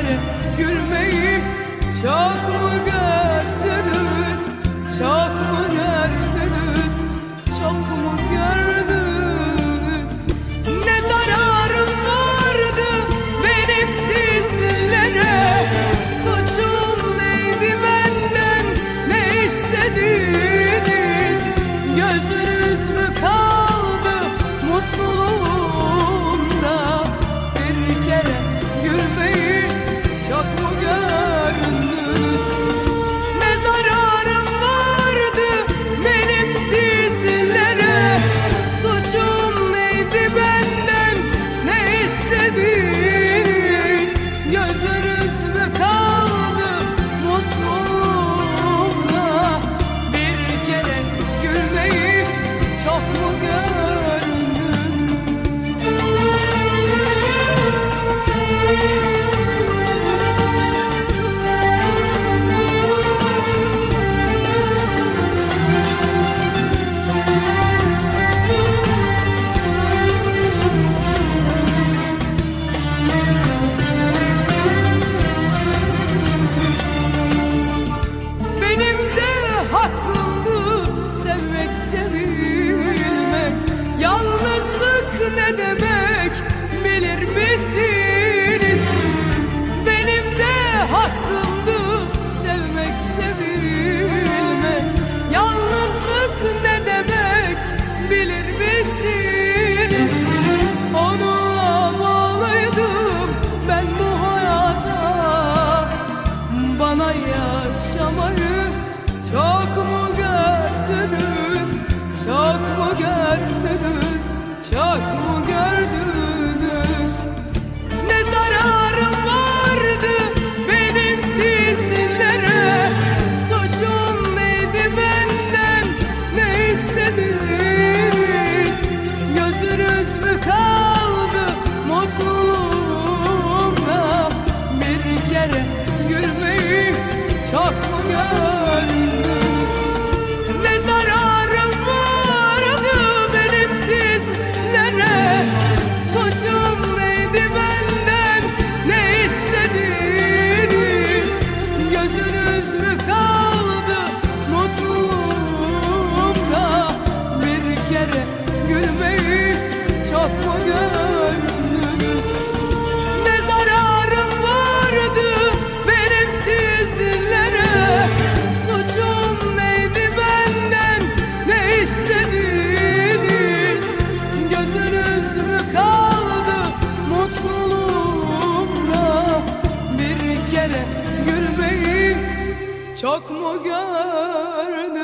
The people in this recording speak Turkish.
kere gülmeyi çok mu gördünüz? Çok mu gördünüz? Çok mu gördünüz? Ne zararım vardı benim sizlere? Suçum neydi benden? Ne istediniz? Gözünüz mü kaldı mutluluğumda? Bir kere gülmeyi çok mu gördünüz? Ne zararım vardı benim sizlere? Suçum neydi benden? Ne istediniz? Gözünüz mü kaldı mutluluğumda? Bir kere gülmeyi çok mu gördünüz? Benim de hakkımdı sevmek, sevilmek. Yalnızlık ne demek bilir misiniz? Benim de hakkımdı sevmek, sevilmek. Yalnızlık ne demek bilir misiniz? Onunla bağlıydım ben bu hayata. Bana yaşamayı çok mu gördünüz? Çok mu gördünüz? Çok mu gördünüz? Ne zararım vardı benim sizlere? Suçum neydi benden? Ne istediniz? Gözünüz mü kaldı mutluluğumda? Bir kere gülmeyi çok mu gördünüz? Ne zararım vardı benim sizlere? Suçum neydi benden? Ne istediniz? Gözünüz mü kaldı mutluluğumda? Bir kere gülmeyi çok mu gördünüz? Ne zararım vardı benim sizlere? Suçum neydi benden? Ne istediniz? Gözünüz mü kaldı mutluluğumda? Bir kere gülmeyi çok mu gördünüz?